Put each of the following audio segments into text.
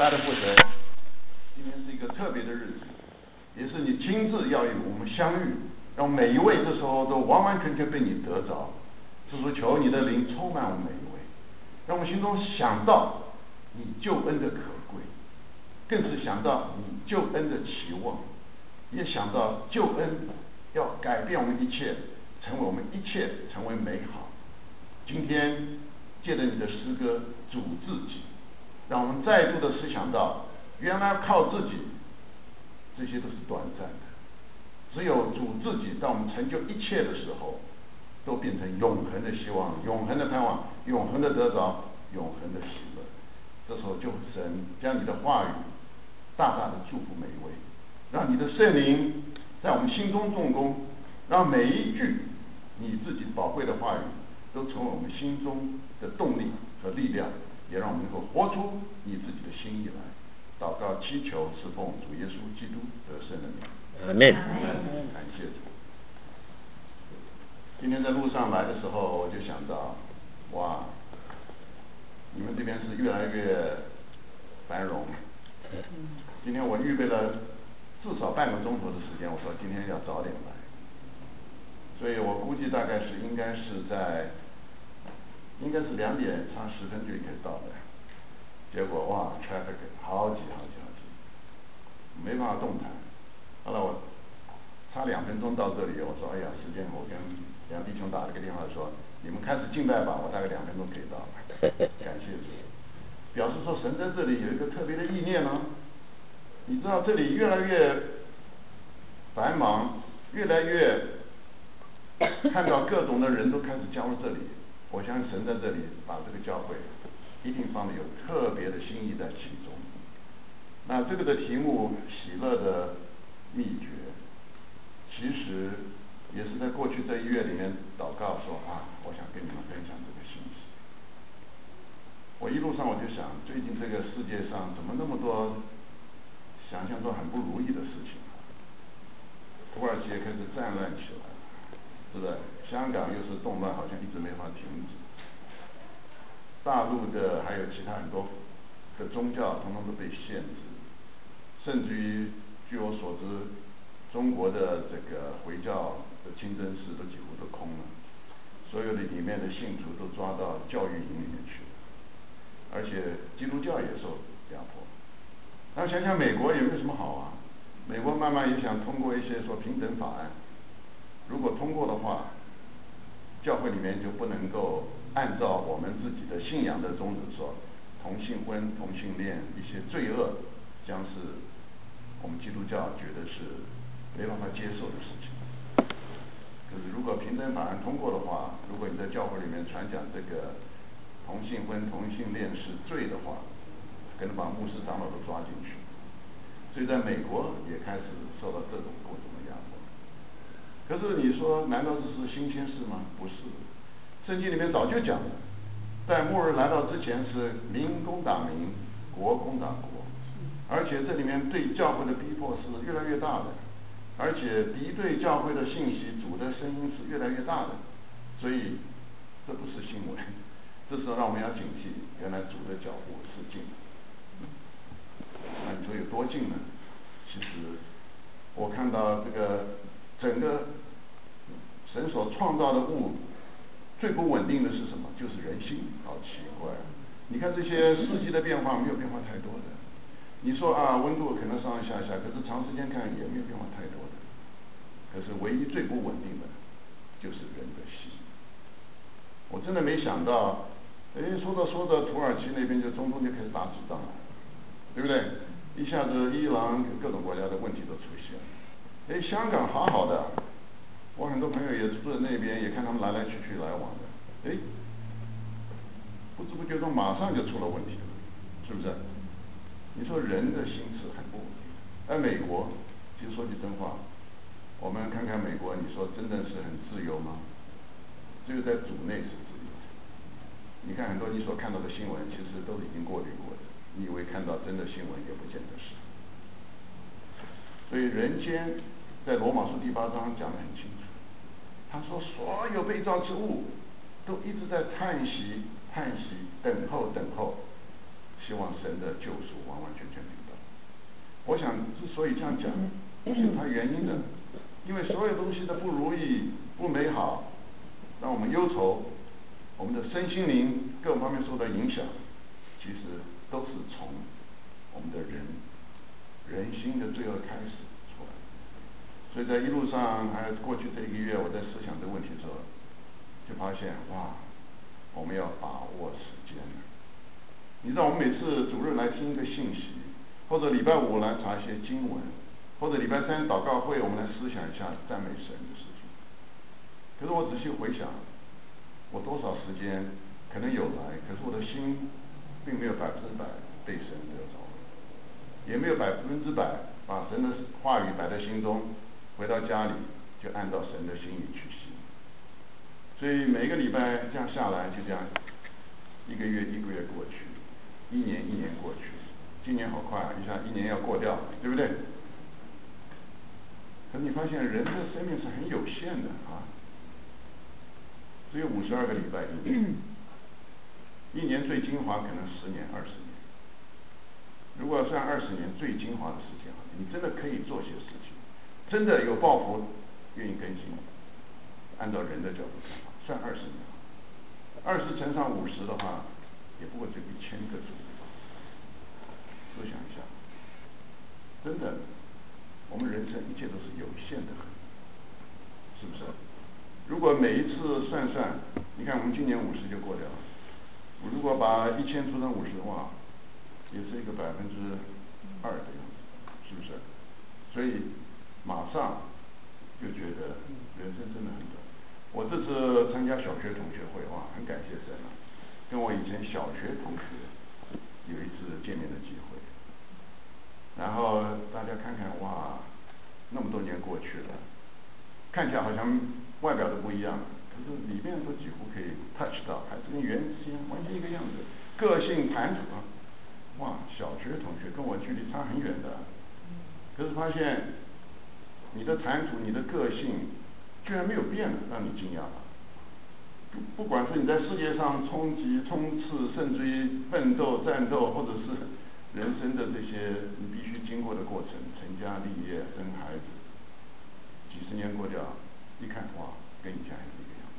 大的负责，今天是一个特别的日子，也是你亲自要与我们相遇，让每一位这时候都完完全全被你得着。就是求你的灵充满我们每一位，让我们心中想到你救恩的可贵，更是想到你救恩的期望，也想到救恩要改变我们一切，成为我们一切成为美好。今天借着你的诗歌主自己，让我们再度的思想到，原来靠自己这些都是短暂的，只有主自己当我们成就一切的时候，都变成永恒的希望，永恒的盼望，永恒的得着，永恒的喜乐。这时候就神将你的话语大大的祝福每一位，让你的圣灵在我们心中动工，让每一句你自己宝贵的话语都成为我们心中的动力和力量，也让我们能够活出你自己的心意来。祷告祈求是奉主耶稣基督得胜的名。 阿门。 感谢主。今天在路上来的时候，我就想到，哇，你们这边是越来越繁荣。今天我预备了至少半个钟头的时间，我说今天要早点来，所以我估计大概是应该是2点差10分就可以到的。结果哇 ，traffic 好挤，没办法动弹。后来我差2分钟到这里，我说哎呀，时间我跟梁弟兄打了个电话说，你们开始敬拜吧，我大概2分钟可以到。感谢主，表示说神在这里有一个特别的意念呢。你知道这里越来越繁忙，越来越看到各种的人都开始加入这里。我相信神在这里把这个教会一定放的有特别的心意在其中。那这个的题目喜乐的秘诀，其实也是在过去这1月里面祷告说啊，我想跟你们分享这个信息。我一路上我就想，最近这个世界上怎么那么多想象中很不如意的事情啊？土耳其也开始战乱起来了，是不是？香港又是动乱，好像一直没法停止。大陆的还有其他很多的宗教，统统都被限制，甚至于据我所知，中国的这个回教的清真寺都几乎都空了，所有的里面的信徒都抓到教育营里面去了，而且基督教也受压迫。那想想美国也没有什么好啊，美国慢慢也想通过一些说平等法案，如果通过的话，教会里面就不能够按照我们自己的信仰的宗旨说，同性婚、同性恋一些罪恶，将是我们基督教觉得是没办法接受的事情。可是如果平等法案通过的话，如果你在教会里面传讲这个同性婚、同性恋是罪的话，可能把牧师长老都抓进去。所以在美国也开始受到各种的压迫。可是你说，难道这是新鲜事吗？不是，圣经里面早就讲了，在末日来到之前是民攻打民，国攻打国，而且这里面对教会的逼迫是越来越大的，而且敌对教会的信息，主的声音是越来越大的，所以这不是新闻，这时候让我们要警惕，原来主的脚步是近的。那你说有多近呢？其实我看到这个整个神所创造的物最不稳定的是什么？就是人心。好奇怪，你看这些四季的变化没有变化太多的，你说啊温度可能上上下下，可是长时间看也没有变化太多的。可是唯一最不稳定的就是人的心。我真的没想到，说着土耳其那边就中东就开始打起仗来了，对不对？一下子伊朗各种国家的问题都出现了。香港好好的，我很多朋友也住在那边，也看他们来来去去来往的，不知不觉中马上就出了问题了，是不是？你说人的心是很不稳定。而美国，其实说句真话，我们看看美国，你说真的是很自由吗？只有在主内是自由的。你看很多你所看到的新闻，其实都已经过滤过的。你以为看到真的新闻，也不见得是。所以人间在罗马书第8章讲得很清楚，他说所有被造之物都一直在叹息、等候， 希望神的救赎完完全全领到。我想之所以这样讲，是有它原因的，因为所有东西的不如意、不美好，让我们忧愁，我们的身心灵各方面受到影响，其实都是从我们的人心的罪恶开始出来的。所以在一路上，还有过去这1个月，我在思想这个问题的时候，就发现哇，我们要把握时间。你知道，我们每次主日来听一个信息，或者礼拜5来查一些经文，或者礼拜3祷告会，我们来思想一下赞美神的事情。可是我仔细回想，我多少时间可能有来，可是我的心并没有100%被神得着，也没有100%把神的话语摆在心中，回到家里就按照神的心意去行。所以每个礼拜这样下来，就这样1个月1个月过去，1年1年过去，今年好快啊，一下1年要过掉了，对不对？可是你发现人的生命是很有限的啊，只有52个礼拜1年最精华可能10年20年。如果算20年最精华的时间，你真的可以做些事情，真的有抱负，愿意更新。按照人的角度看法，算20年，20乘上50的话，也不过就1000个主日。思想一下，真的，我们人生一切都是有限的很，是不是？如果每一次算，你看我们今年50就过掉了，如果把1000除上50的话，也是一个2%的样子，是不是？所以马上就觉得人生真的很短。我这次参加小学同学会，哇，很感谢神啊，跟我以前小学同学有一次见面的机会。然后大家看看，哇，那么多年过去了，看起来好像外表都不一样，可是里面都几乎可以 touch 到，还是跟原先完全一个样子，个性谈吐啊，哇，小学同学跟我距离差很远的，可是发现你的谈吐、你的个性居然没有变，让你惊讶了。不管是你在世界上冲击、冲刺，甚至于奋斗、战斗，或者是人生的这些你必须经过的过程，成家立业、生孩子，几十年过掉，一看哇，跟以前还是一个样子。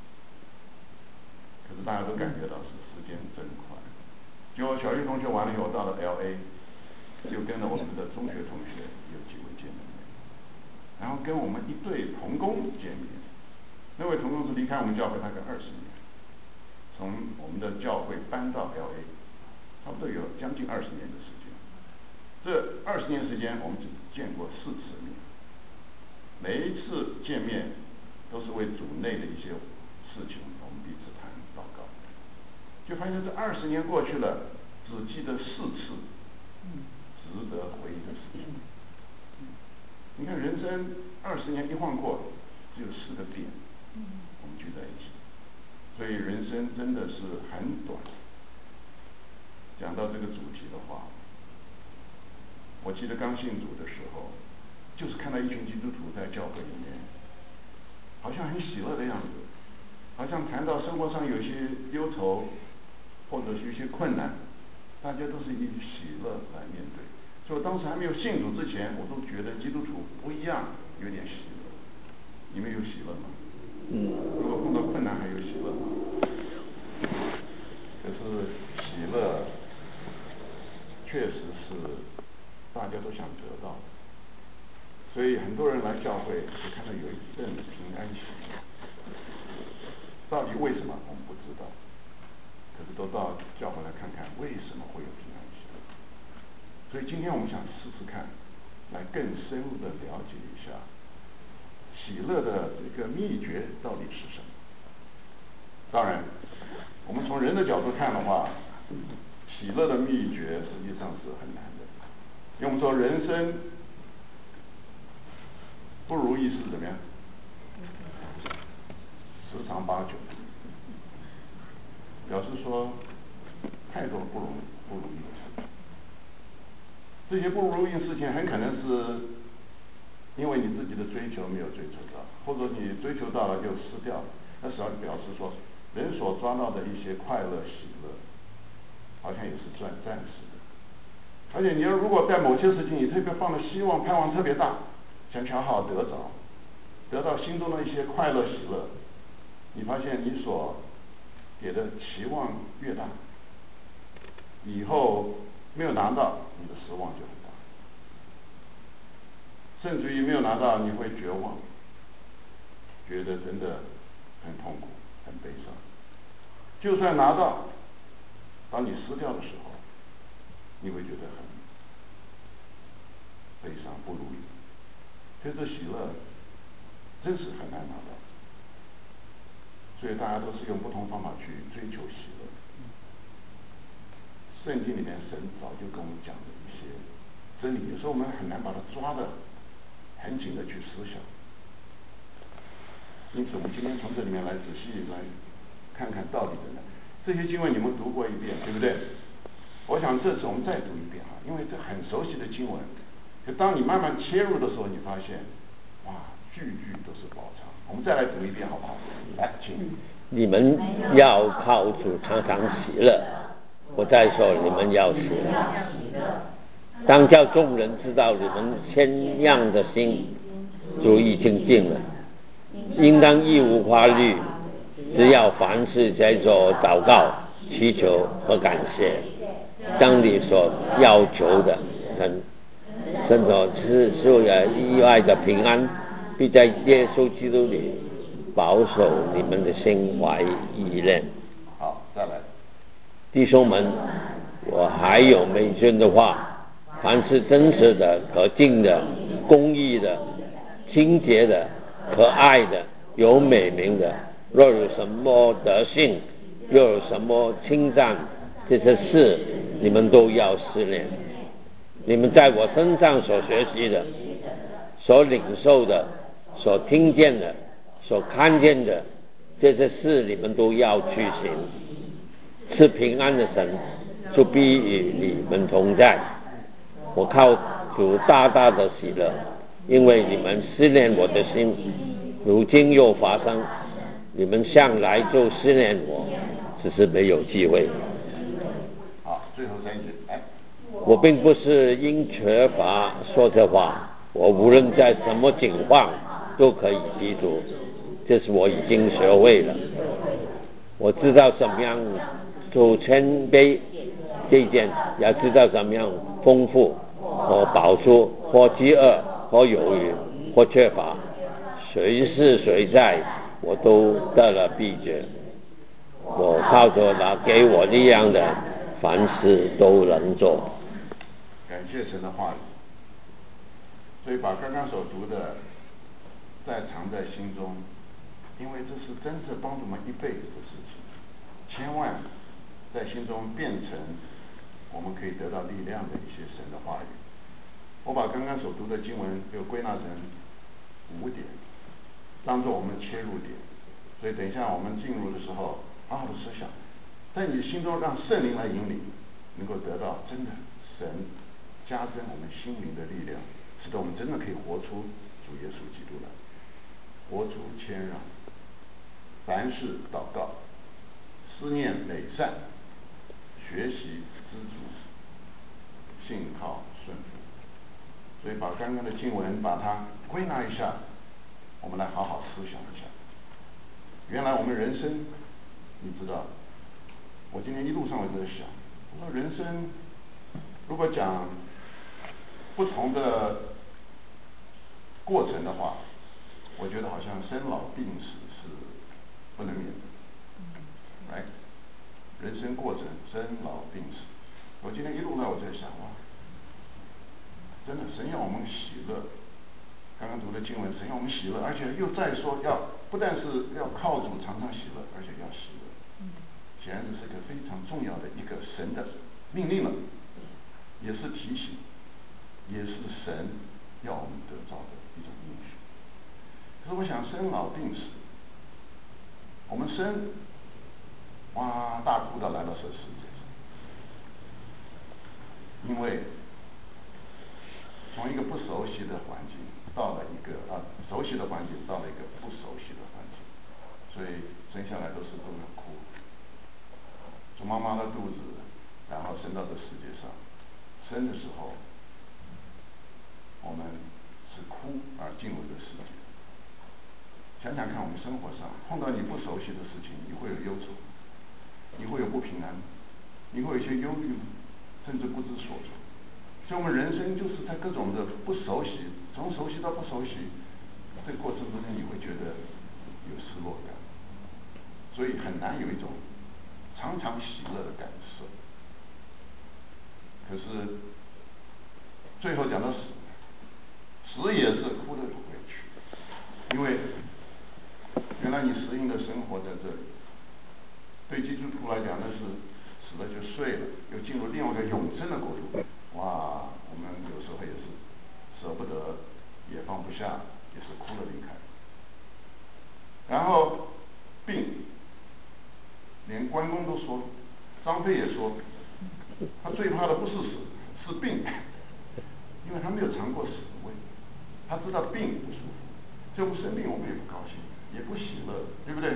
可是大家都感觉到是时间真快。结果小学同学完了以后，到了 LA， 就跟了我们的中学同学有几位见面，然后跟我们一对同工见面。那位同工是离开我们教会大概20年，从我们的教会搬到 LA， 差不多有将近20年的时间。这20年时间，我们只见过4次面，每一次见面都是为主内的一些事情，我们彼此谈祷告。就发现这20年过去了，只记得4次值得回忆的事情。你看人生20年一晃过，只有4个点，我们聚在一起，所以人生真的是很短。讲到这个主题的话，我记得刚信主的时候，就是看到一群基督徒在教会里面，好像很喜乐的样子，好像谈到生活上有些忧愁，或者是一些困难，大家都是以喜乐来面对。所以我当时还没有信主之前，我都觉得基督徒不一样，有点喜乐。你们有喜乐吗？如果碰到困难还有喜乐吗？可是喜乐确实是大家都想得到的，所以很多人来教会就看到有一阵平安喜，到底为什么我们不知道，可是都到教会来看看为什么会有平安喜。所以今天我们想试试看，来更深入的了解一下喜乐的这个秘诀到底是什么。当然我们从人的角度看的话，喜乐的秘诀实际上是很难的，因为我们说人生不如意是怎么样，10常8九，表示说太多不如意的事情。这些不如意的事情很可能是因为你自己的追求没有追求到，或者你追求到了就失掉了。那实际上表示说人所抓到的一些快乐喜乐，好像也是暂时的。而且你要如果在某些事情你特别放的希望盼望特别大，想好好得到心中的一些快乐喜乐，你发现你所给的期望越大，以后没有拿到，你的失望就很大，甚至于没有拿到你会绝望，觉得真的很痛苦很悲伤。就算拿到，当你失掉的时候，你会觉得很悲伤不如意。所以这喜乐真是很难拿到，所以大家都是用不同方法去追求喜乐。圣经里面神早就跟我们讲的一些真理，有时候我们很难把它抓得很紧的去思想。因此我们今天从这里面来仔细来看看到底怎么样。这些经文你们读过一遍，对不对？我想这次我们再读一遍哈，因为这很熟悉的经文，就当你慢慢切入的时候，你发现哇，句句都是宝藏。我们再来读一遍好不好？来，请。 你们要靠主常常喜乐。我再说，你们要喜乐。当叫众人知道你们谦让的心，主已经尽了。应当一无挂虑，只要凡事在做祷告、祈求和感谢，将你所要求的神所赐意外的平安，必在耶稣基督里保守你们的心怀意念。 好，再来。 弟兄们，我还有美尊的话，凡是真实的、可敬的、公义的、清洁的、可爱的、有美名的，若有什么德性，又有什么称赞，这些事你们都要思念。你们在我身上所学习的、所领受的、所听见的、所看见的，这些事你们都要去行。是平安的神就必与你们同在。我靠主大大的喜乐，因为你们思念我的心，如今又发生，你们向来就思念我，只是没有机会。 好，最后3句，来。 我并不是因缺乏说这话，我无论在什么情况都可以记住，这是我已经学会了。我知道怎么样做谦卑这一件，也知道怎么样丰富或饱足或饥饿或有余或缺乏，谁是谁在，我都得了秘诀。我靠着那给我力量的，凡事都能做。 感谢神的话语。所以把刚刚所读的再藏在心中，因为这是真正帮助我们一辈子的事情，千万在心中变成我们可以得到力量的一些神的话语。我把刚刚所读的经文就归纳成5点，当做我们切入点。所以等一下我们进入的时候，好好的思想，在你心中让圣灵来引领，能够得到真的神加增我们心灵的力量，使得我们真的可以活出主耶稣基督来，活出谦让，凡事祷告，思念美善，学习知足，信靠顺服。所以把刚刚的经文把它归纳一下，我们来好好思想一下。原来我们人生，你知道，我今天一路上我就在想，我说人生如果讲不同的过程的话，我觉得好像生老病死是不能免的，来，人生过程生老病死。我今天一路上我在想，哇，真的神要我们喜乐。刚刚读的经文，神要我们喜乐，而且又再说要不但是要靠主常常喜乐，而且要喜乐。显然这是个非常重要的一个神的命令了，也是提醒，也是神要我们得到的一种应许。可是我想生老病死，我们生，哇，大哭的来到这世界上，因为从一个不熟悉的环境到了一个熟悉的环境到了一个不熟悉的环境，所以生下来都要哭，从妈妈的肚子，然后生到这碰到你不熟悉的事情，你会有忧愁，你会有不平安，你会有一些忧虑，甚至不知所措。所以我们人生就是在各种的不熟悉，从熟悉到不熟悉，这个过程中间你会觉得有失落感，所以很难有一种常常喜乐的感受。可是最后讲到死，死也是哭得回去，因为原来你适应的生活在这里，对基督徒来讲那是死了就睡了，又进入另外一个永生的国度。哇，我们有时候也是舍不得，也放不下，也是哭了离开。然后病，连关公都说，张飞也说，他最怕的不是死，是病，因为他没有尝过死味，他知道病不舒服，就不生病我们也不高兴，也不喜乐，对不对？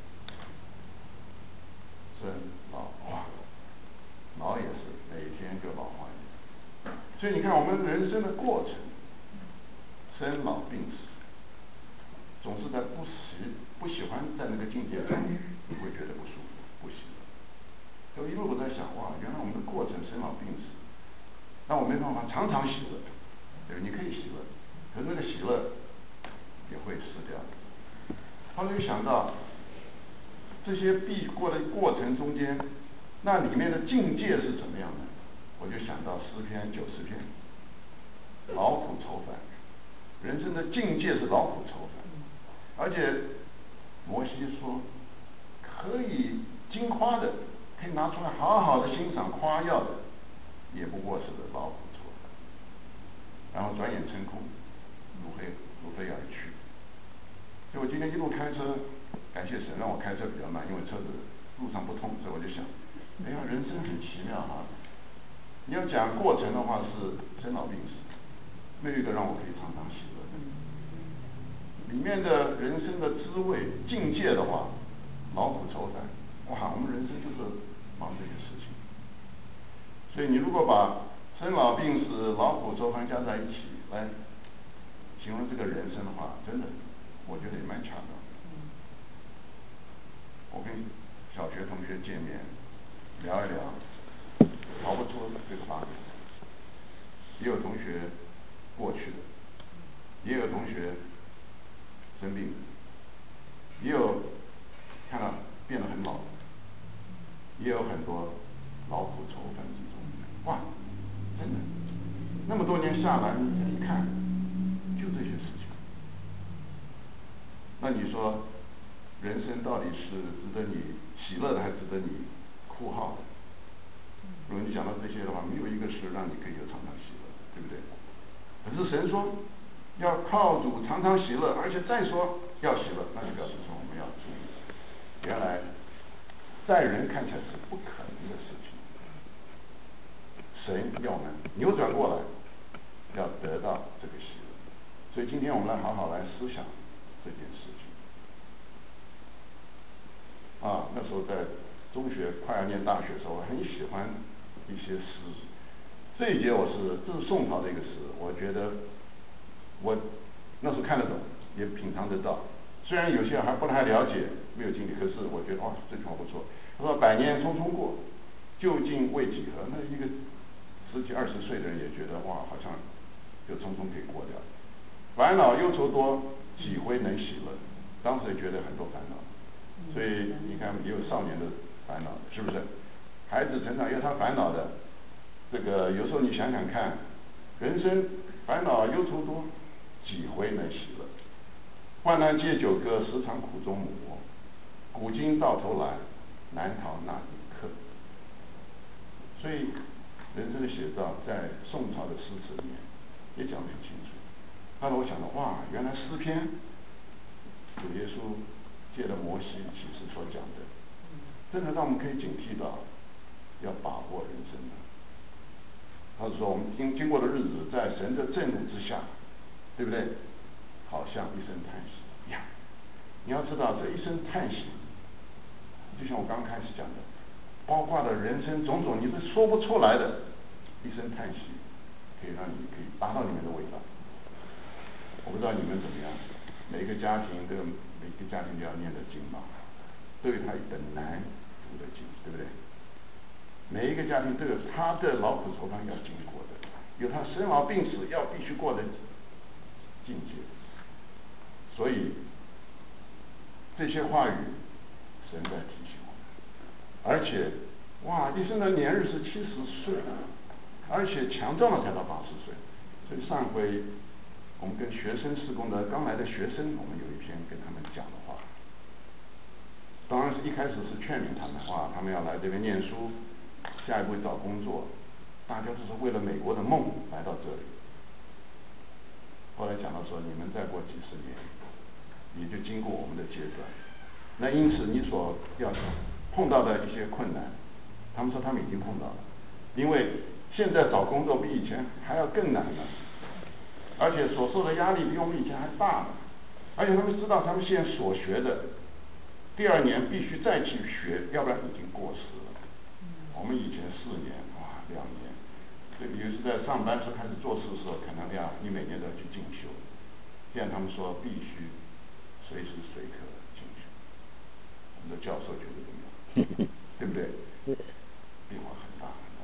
生老化，老也是每天就老化一点。所以你看我们人生的过程，生老病死，总是在不喜欢在那个境界中，你会觉得不舒服，不喜乐。就一路我在想，哇，原来我们的过程生老病死，那我没办法常常喜乐，对，你可以喜乐，可是那个喜乐也会失掉。后来就想到这些必过的过程中间，那里面的境界是怎么样的？我就想到诗篇90篇，劳苦愁烦，人生的境界是劳苦愁烦，而且摩西说，可以金夸的，可以拿出来好好的欣赏夸耀的，也不过是劳苦愁烦，然后转眼成空，如飞而去。所以我今天一路开车，感谢神让我开车比较慢，因为车子路上不通，所以我就想，哎呀，人生很奇妙哈。你要讲过程的话是生老病死，没有一个让我可以常常喜乐的。里面的人生的滋味境界的话，劳苦愁烦，哇，我们人生就是忙这些事情。所以你如果把生老病死、劳苦愁烦加在一起来形容这个人生的话，真的，我觉得也蛮巧的。我跟小学同学见面，聊一聊，逃不出这个八个字。也有同学过去的，也有同学生病的，也有看到变得很老的，也有很多劳苦愁烦之中。哇，真的，那么多年下来，你一看，就这些事情。那你说，人生到底是值得你喜乐的，还是值得你哭号的？如果你讲到这些的话，没有一个是让你可以有常常喜乐，对不对？可是神说要靠主常常喜乐，而且再说要喜乐，那就表示说我们要注意，原来在人看起来是不可能的事情，神要我们扭转过来，要得到这个喜乐。所以今天我们来好好来思想这件事情。那时候在中学快要念大学的时候，我很喜欢一些诗。这一节这是宋朝的一个诗，我觉得我那时候看得懂，也品尝得到。虽然有些还不太了解，没有经历，可是我觉得哇，这句话不错。他说：“百年匆匆过，究竟为几何？”那一个10几20岁的人也觉得哇，好像就匆匆可以过掉。烦恼忧愁多，几回能喜乐？当时也觉得很多烦恼。所以你看，也有少年的烦恼，是不是？孩子成长有他烦恼的，这个有时候你想想看，人生烦恼忧愁多，几回能喜乐？患难借酒歌，时常苦中磨。古今到头来，难逃那一刻。所以人生的写照在宋朝的诗词里面也讲得很清楚。那么我想到，哇，原来诗篇主耶稣借着摩西启示所讲的，真的让我们可以警惕到要把握人生的。他是说我们经过的日子，在神的震怒之下，对不对？好像一声叹息一样。你要知道，这一声叹息，就像我刚开始讲的，包括了人生种种你是说不出来的一声叹息，可以让你可以达到你们的伟大。我不知道你们怎么样， 每个家庭都要念的经嘛，都有他一本难读的经，对不对？每一个家庭都有他的劳苦愁烦要经过的，有他生老病死要必须过的境界。所以这些话语，神在提醒我们。而且，哇，一生的年日是70岁，而且强壮了才到80岁。所以上回我们跟学生事工的刚来的学生，我们有一篇跟他们讲的话。当然是一开始是劝勉他们，哇，他们要来这边念书，下一步找工作，大家都是为了美国的梦来到这里。后来讲到说，你们再过几十年，你就经过我们的阶段。那因此你所要碰到的一些困难，他们说他们已经碰到了，因为现在找工作比以前还要更难了，而且所受的压力比我们以前还大了，而且他们知道他们现在所学的，第2年必须再去学，要不然已经过时了。我们以前4年，哇，2年，这比如是在上班时开始做事的时候，可能你每年都要去进修，现在他们说必须随时随刻进修。我们的教授觉得怎么样？对不对？变化很大很大。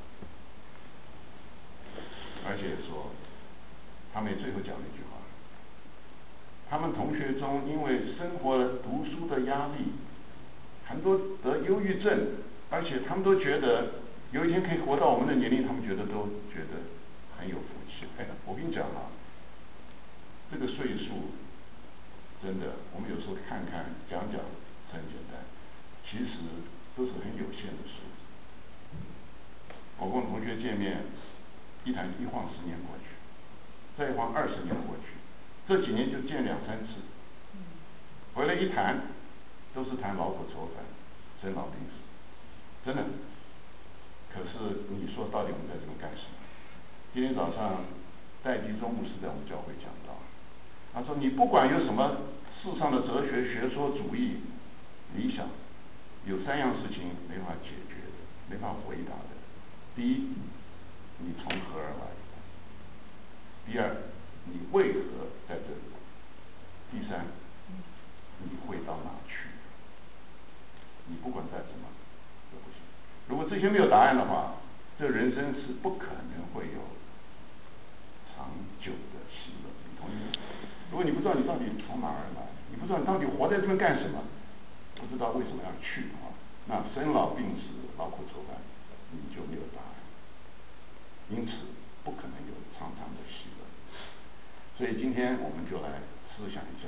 而且说，他们最后讲了一句话，他们同学中因为生活读书的压力，很多得忧郁症，而且他们都觉得有一天可以活到我们的年龄，他们都觉得很有福气。我跟你讲啊，这个岁数真的，我们有时候看讲很简单，其实都是很有限的数字。我跟同学见面，一晃10年过去，再一晃20年过去，这几年就见2、3次，回来一谈，都是谈劳苦愁烦、生老病死，真的。可是你说到底我们在这边干什么？今天早上戴基中牧师在我们教会讲到，他说你不管有什么世上的哲学、学说、主义、理想，有3样事情没法解决的，没法回答的。第一，你从何而来？第二，你为何在这里？第三，你会到哪去？你不管再怎么都不行。如果这些没有答案的话，这人生是不可能会有长久的喜乐。你同意吗？如果你不知道你到底从哪儿来，你不知道你到底活在这边干什么，不知道为什么要去的话，那生老病死、劳苦愁烦，你就没有答案。因此，不可能有长长的喜乐。所以今天我们就来思想一下，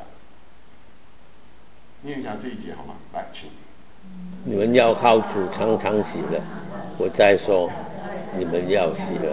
念一下这一节好吗？来，请。 你们要靠主常常喜乐。我再说，你们要喜乐。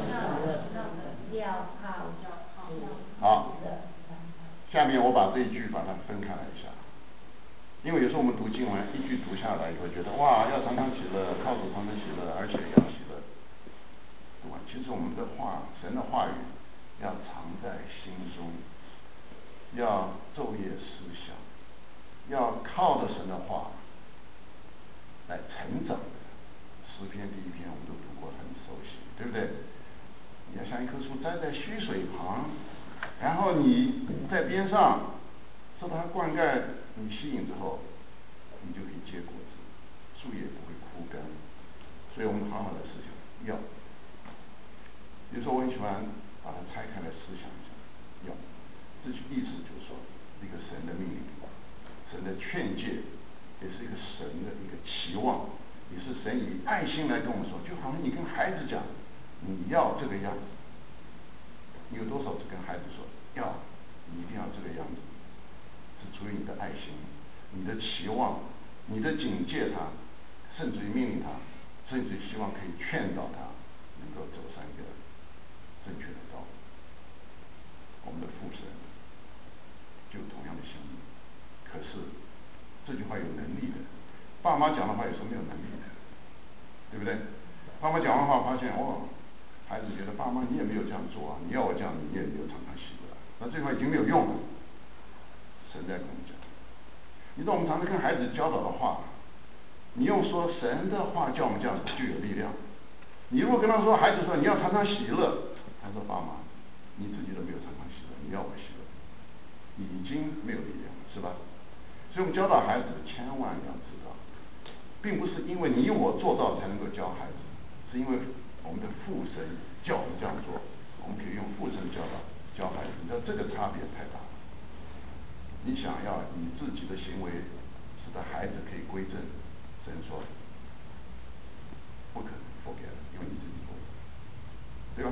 好，下面我把这一句把它分开来一下，因为有时候我们读经文一句读下来以后，觉得哇，要常常喜乐，靠主常常喜乐，而且要喜乐，对吧？其实我们的话，神的话语要藏在心中，要昼夜思想，要靠着神的话来成长的。诗篇第1篇我们都读过，很熟悉，对不对？你要像一棵树栽在溪水旁，然后你在边上受到它灌溉，你吸引之后，你就可以结果子，树也不会枯干。所以我们好好的思想，要。有时候我很喜欢把它拆开来思想一下，要。这意思就是说，一个神的命令，神的劝诫，也是一个神的一个期望，也是神以爱心来跟我们说，就好像你跟孩子讲，你要这个样子。你有多少次跟孩子说，要，你一定要这个样子，是出于你的爱心，你的期望，你的警戒他，甚至于命令他，甚至于希望可以劝导他能够走上一个正确的道路。我们的父神就有同样的心意，可是这句话有能力的，爸妈讲的话有时候没有能力的，对不对？爸妈讲完话发现孩子觉得爸妈你也没有这样做啊，你要我这样你也没有常常喜乐，那这句话已经没有用了。神在跟我们讲，你知道我们常常跟孩子教导的话，你用说神的话叫我们这样就有力量。你如果跟他说，孩子说你要常常喜乐，他说爸妈你自己都没有常常喜乐，你要我喜乐，已经没有力量了。 是吧？所以我们教导孩子，千万要知道，并不是因为你我做到才能够教孩子，是因为我们的父神叫我们这样做，我们可以用父神教导教孩子。你知道这个差别太大了。你想要以自己的行为使得孩子可以归正，神说不可能，forget，因为你自己做，对吧？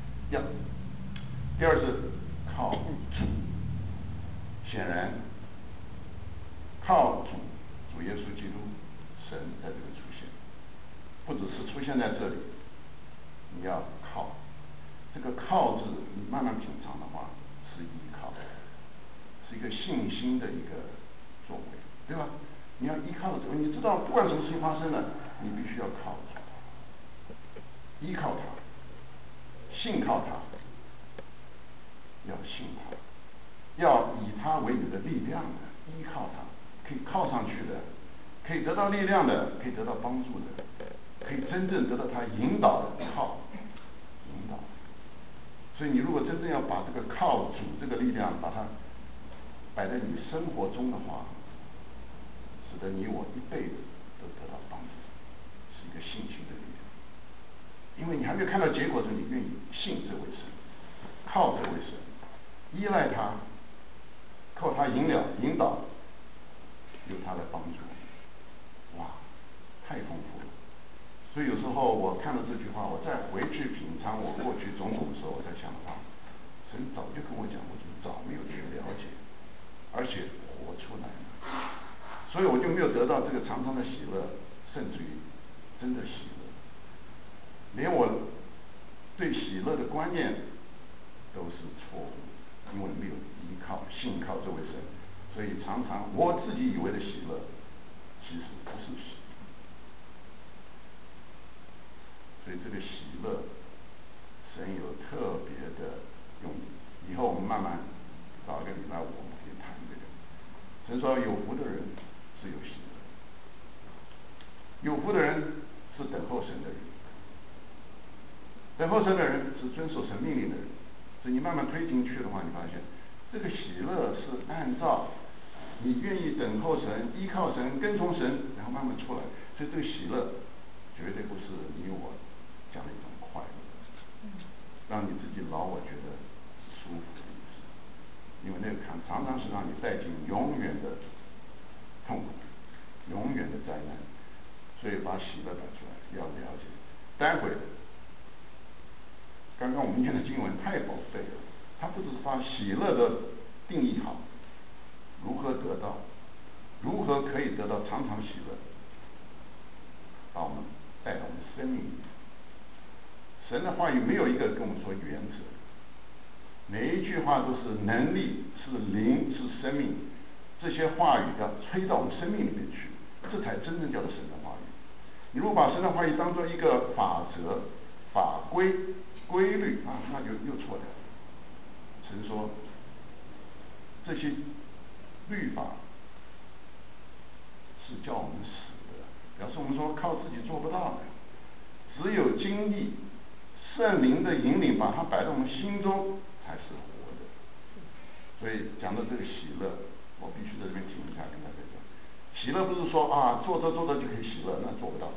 第二是靠主，显然靠主耶稣基督，神在这里出现，不只是出现在这里，你要靠这个靠字，你慢慢品尝的话，是依靠，是一个信心的一个作为，对吧？你要依靠这个，你知道不管什么事情发生了，你必须要靠主，依靠他，信靠他，要信他，要以他为你的力量的，依靠他，可以靠上去的，可以得到力量的，可以得到帮助的，可以真正得到他引导的靠，引导。所以你如果真正要把这个靠主这个力量把它摆在你生活中的话，使得你我一辈子都得到帮助，是一个信心的力量。因为你还没有看到结果的时候，你愿意信这位神，靠这位神，依赖他，靠他引导，有他的帮助，哇，太丰富了。所以有时候我看了这句话，我再回去品尝我过去种种的时候，我在想啊，神早就跟我讲，我怎么早没有去了解，而且活出来了，所以我就没有得到这个常常的喜乐，甚至于真的喜乐，连我对喜乐的观念都是错误，因为没有依靠信靠这位神，所以常常我自己以为的喜乐，其实不是喜乐。所以这个喜乐，神有特别的用意。以后我们慢慢找一个礼拜五，我们可以谈这个。神说有福的人是有喜乐，有福的人是等候神的人，等候神的人是遵守神命令的人。所以你慢慢推进去的话，你发现这个喜乐是按照你愿意等候神、依靠神、跟从神，然后慢慢出来。所以这个喜乐绝对不是你我讲的一种快乐，让你自己老我觉得舒服的意思，因为那个常常是让你带进永远的痛苦、永远的灾难。所以把喜乐摆出来，要了解。待会刚刚我们念的经文太宝贝了，它不只是把喜乐的定义好，如何得到，如何可以得到常常喜乐，把我们带到我们生命里。神的话语没有一个跟我们说原则，每一句话都是能力，是灵，是生命。这些话语要吹到我们生命里面去，这才真正叫做神的话语。你如果把神的话语当做一个法则、法规、规律啊，那就又错了。神说这些律法是叫我们死的，表示我们说靠自己做不到的，只有经历圣灵的引领，把它摆在我们心中才是活的。所以讲到这个喜乐，我必须在这边停一下，跟大家讲，喜乐不是说啊做着做着就可以喜乐，那做不到。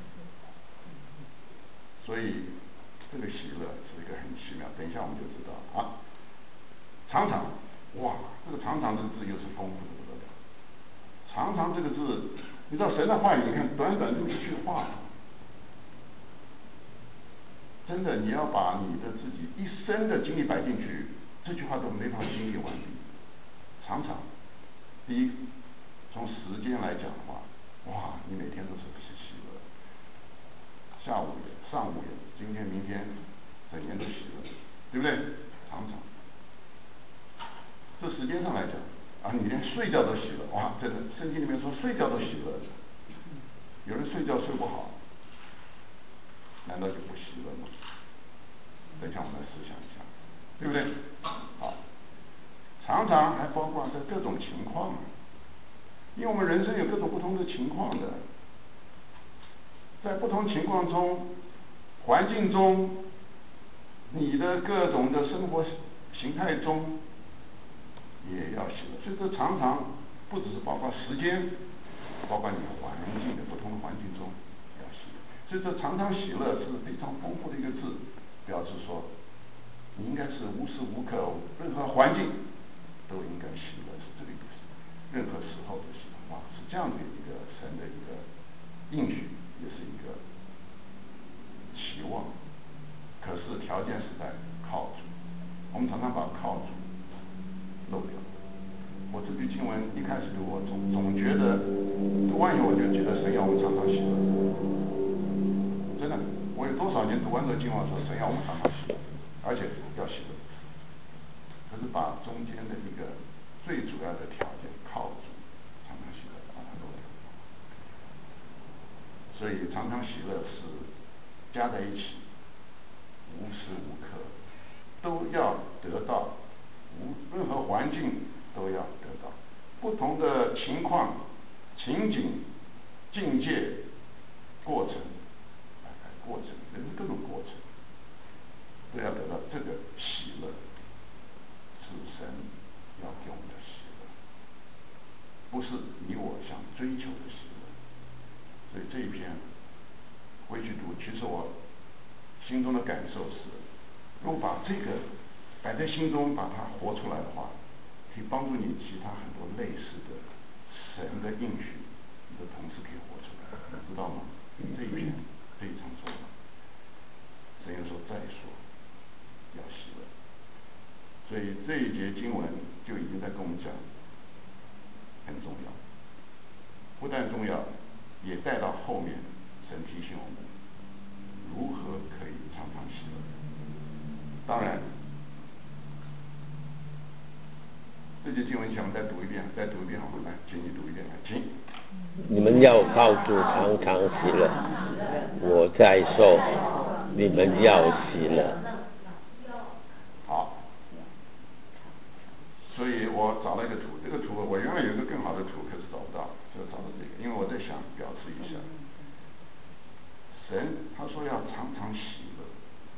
所以这个喜乐是一个很奇妙，等一下我们就知道啊。常常，哇，这个常常这个字又是丰富的不得了。常常这个字，你知道神的话语，你看短短这么一句话，真的你要把你的自己一生的精力摆进去，这句话都没法经历完毕。常常，第一，从时间来讲的话，哇，你每天都是喜乐，下午也，上午也，今天明天，整年都喜乐，对不对？常常，这时间上来讲啊，你连睡觉都喜乐，哇，真的，圣经里面说睡觉都喜乐的，有人睡觉睡不好，难道就不喜乐吗？等一下我们来思想一下，对不对？好，常常还包括在各种情况，因为我们人生有各种不同的情况的，在不同情况中、环境中，你的各种的生活形态中， 也要喜乐。所以这常常不只是包括时间，包括你环境的不同的环境中要喜乐。所以这常常喜乐是非常丰富的一个字，表示说你应该是无时无刻任何环境都应该喜乐，是这个意思。任何时候都喜乐，是这样的一个神的一个应许，也是一个期望。可是条件是在靠主，我们常常把靠主漏掉。我这句经文一开始读，我总觉得读完以后我就觉得神要我们常常喜乐。真的，我有多少年读完这个经文说神要我们常常喜乐，而且要喜乐。可是把中间的一个最主要的条件靠主常常喜乐把它漏掉。所以常常喜乐是加在一起，无时无刻都要得到，任何环境都要得到。不同的情况、情景、境界、过程，人的各种过程，都要得到这个喜乐，是神要给我们的喜乐，不是你我想追求的喜乐。所以这一篇回去读，其实我心中的感受是，如果把这个摆在心中，把它活出来的话，可以帮助你其他很多类似的神的应许，你的同时可以活出来，你知道吗？这一篇非常重要。神又说再说要喜乐，所以这一节经文就已经在跟我们讲，很重要。不但重要，也带到后面，神提醒我们如何可以常常喜乐。当然，这节经文想我们再读一遍好吗？来，请你读一遍，来，请。 你们要靠主常常喜乐，我在说，你们要喜乐。 好，所以我找了一个图，这个图我原来有一个更好的图，可是找不到，就找到这个，因为我在想表示一下，神他说要常常喜乐，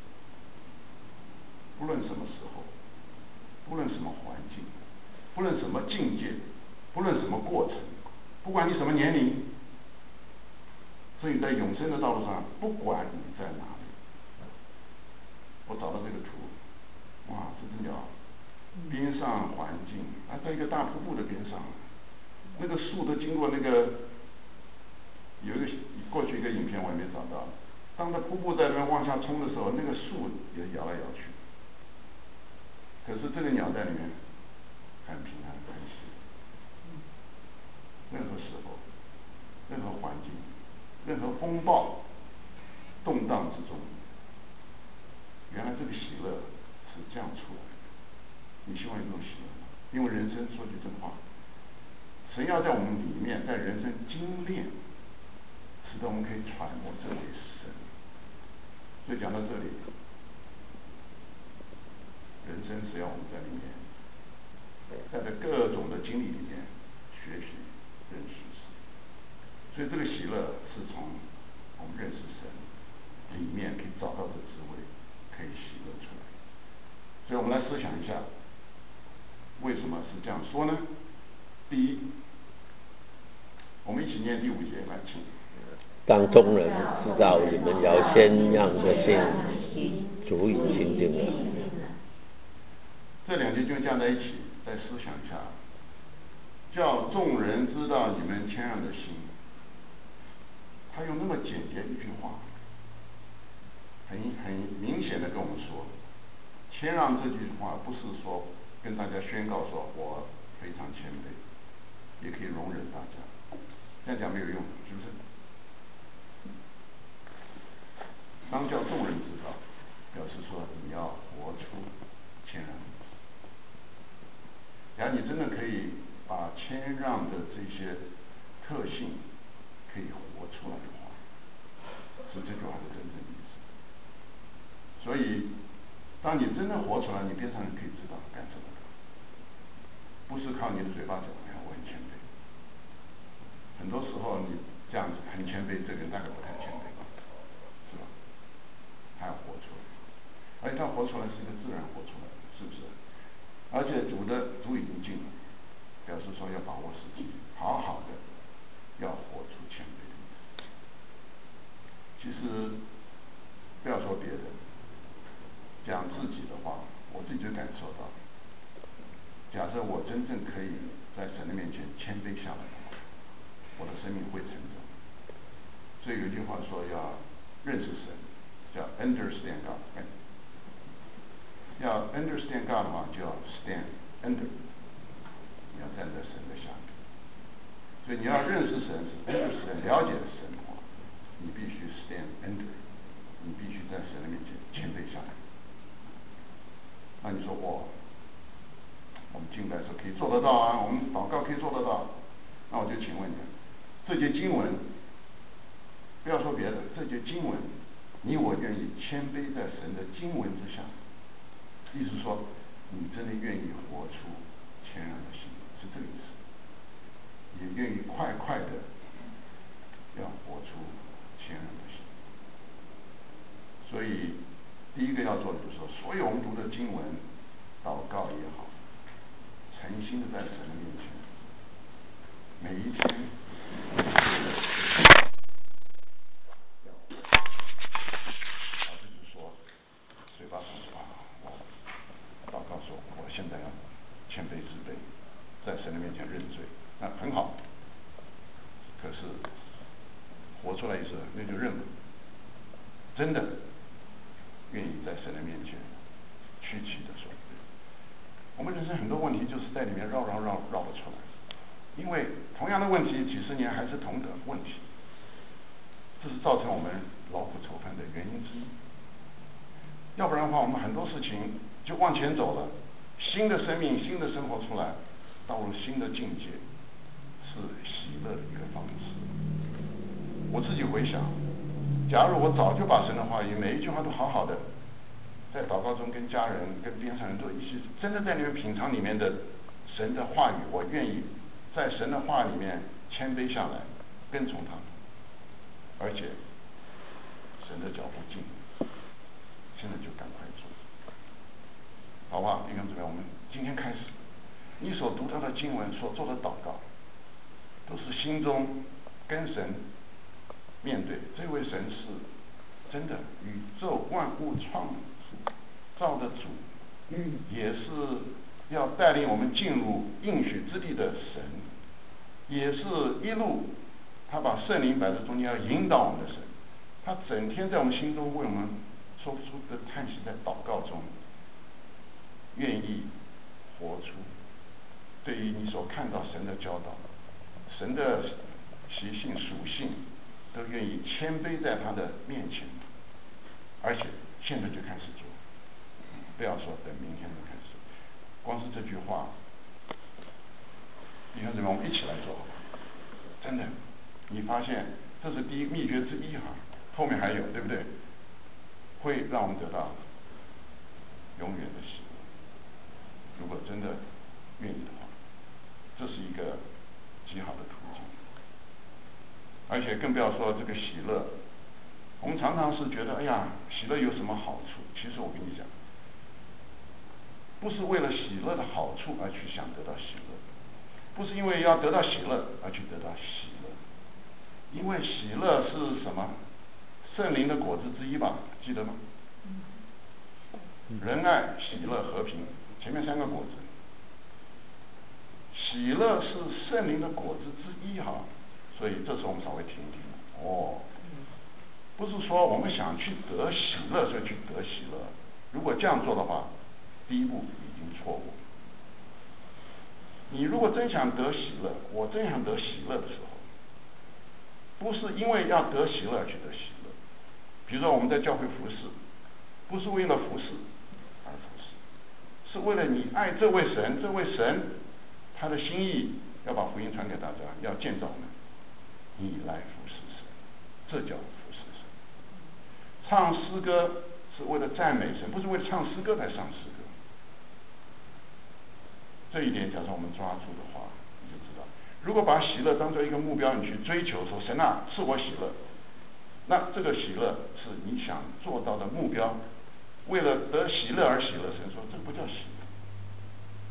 不论什么时候，不论什么环境，不论什么境界，不论什么过程，不管你什么年龄，所以在永生的道路上，不管你在哪里，我找到这个图，哇，这只鸟边上环境，在一个大瀑布的边上，那个树都经过那个，有一个过去一个影片我也没找到，当它瀑布在那边往下冲的时候，那个树也摇来摇去，可是这个鸟在里面很平安很喜乐。任何时候，任何环境，任何风暴动荡之中，原来这个喜乐是这样出来的。你希望有这种喜乐吗？因为人生说句真话，神要在我们里面，在人生精炼，使得我们可以揣摩这位神。所以讲到这里，人生是要我们在里面，在这各种的经历里面学习认识神。所以这个喜乐是从我们认识神里面可以找到的滋味，可以喜乐出来。所以我们来思想一下，为什么是这样说呢？第一，我们一起念第5节，来，请。 当众人知道你们要先让的心足以亲近了。 这2节就加在一起，再思想一下，叫众人知道你们谦让的心。他用那么简洁一句话，很明显的跟我们说，谦让这句话不是说跟大家宣告说我非常谦卑，也可以容忍大家，这样讲没有用，是不是？当叫众人知道，表示说你要活出谦让。然后你真的可以把谦让的这些特性可以活出来的话，是这句话的真正意思。所以当你真的活出来，你边上人可以知道感受得到，不是靠你的嘴巴讲，哎呀我很谦卑。很多时候你这样子很谦卑，这个人大概不太谦卑吧，是吧？他要活出来，而且他活出来是一个自然活出来的，是不是？ 而且主已经进了，表示说要把握时机，好好的要活出谦卑的意思。其实不要说别的，讲自己的话，我自己就感受到，假设我真正可以在神的面前谦卑下来的话，我的生命会成长。所以有一句话说要认识神，叫 understand God。要 understand God 的话，就要 stand under， 你要站在神的下面。所以你要认识神 understand 了解神的话，你必须 stand under， 你必须在神的面前谦卑下来。那你说我们敬拜的时候可以做得到啊，我们祷告可以做得到，那我就请问你，这节经文，不要说别的，这节经文，你我愿意谦卑在神的经文之下，意思说你真的愿意活出谦让的心，是这个意思，也愿意快快的要活出谦让的心。所以第一个要做的就是说，所有我们读的经文、祷告也好，诚心的在神的面前，每一天而不是说嘴巴上说我祷告说我现在要谦卑自卑，在神的面前认罪，那很好，可是活出来一次那就认了，真的愿意在神的面前屈膝的说。我们人生很多问题就是在里面绕不出来，因为同样的问题几十年还是同等问题，这是造成我们劳苦愁烦的原因之一。要不然的话，我们很多事情就往前走了，新的生命、新的生活出来，到了新的境界，是喜乐的一个方式。我自己回想，假如我早就把神的话语每一句话都好好的在祷告中跟家人、跟边上人都一起，真的在里面品尝里面的神的话语，我愿意在神的话里面谦卑下来，跟从他，而且神的脚步近，现在就赶快做，好吧？弟兄姊妹，我们今天开始，你所读到的经文、所做的祷告，都是心中跟神面对这位神是真的宇宙万物造的主，也是要带领我们进入应许之地的神，也是一路他把圣灵摆在中间要引导我们的神，他整天在我们心中为我们说不出的叹息，在祷告中愿意活出对于你所看到神的教导、神的习性属性，都愿意谦卑在他的面前，而且现在就开始做，不要说等明天就开始，光是这句话，你看怎么我们一起来做好吧？真的，你发现这是第一秘诀之一哈，后面还有，对不对？会让我们得到永远的喜乐。如果真的愿意的话，这是一个极好的途径。而且更不要说这个喜乐，我们常常是觉得，哎呀，喜乐有什么好处？其实我跟你讲，不是为了喜乐的好处而去想得到喜乐，不是因为要得到喜乐而去得到喜乐，因为喜乐是什么？圣灵的果子之一吧，记得吗？仁爱、喜乐、和平，前面三个果子。喜乐是圣灵的果子之一哈，所以这时候我们稍微停一停哦，不是说我们想去得喜乐所以去得喜乐，如果这样做的话，第一步已经错误。你如果真想得喜乐，我真想得喜乐的时候，不是因为要得喜乐而去得喜乐。比如说我们在教会服侍，不是为了服侍而服侍，是为了你爱这位神，这位神他的心意要把福音传给大家，要建造我们，你来服侍神，这叫服侍神。唱诗歌是为了赞美神，不是为了唱诗歌来唱诗歌。这一点假设我们抓住的话，你就知道，如果把喜乐当作一个目标，你去追求说神啊赐我喜乐，那这个喜乐是你想做到的目标，为了得喜乐而喜乐，神说这不叫喜乐，